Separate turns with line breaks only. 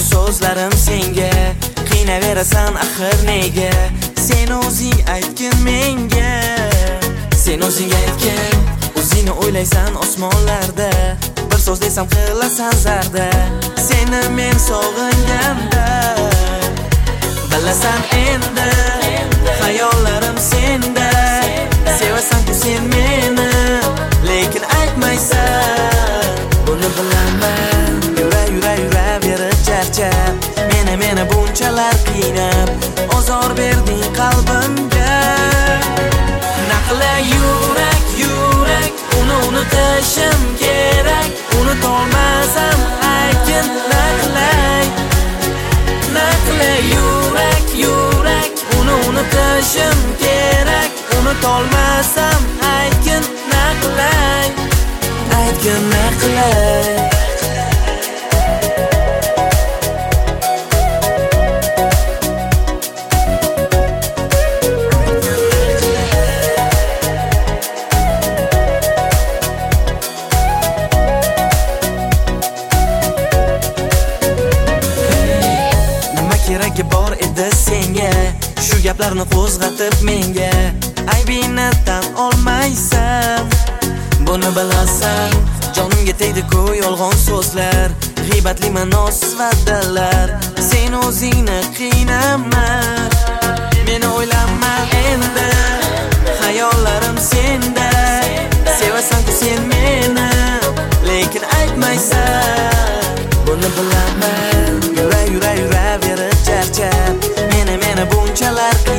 so'zlarim senga. Qiynaverasan axir nega? Sen o'zing aytgin menga. Sen o'zing aytgin, o'zingni o'ylaysan osmonlarda. Bir so'z desam qilasan zarda. Seni men sog'inganda bilasan endi, hayollarim senda. Sevasan-ku sen meni, lekin aytmaysan. Buni bilaman, yuraverib charchab, meni bunchalar qiynab, ozor berding qalbimga. Naqla yurak, uni unutishim kerak. Unutolmasam aytgin naqlay. Naqla yurak, uni unutishim kerak. Unutolmasam aytgin naqlay. Aytgin naqlay. Keragi bor edi senga, shu gaplarni qo'zg'atib menga. Aybini tan olmaysan, buni bilasan. Jonimga tegdi-ku yolg'on so'zlar, g'iybatli munosib va'dalar. Sen o'zingni qiynama, meni o'ylama endi, hayollarim senda. Sevasan-ku sen meni, lekin aytmaysan. Buni bilaman, yuraverib charchab, meni bunchalar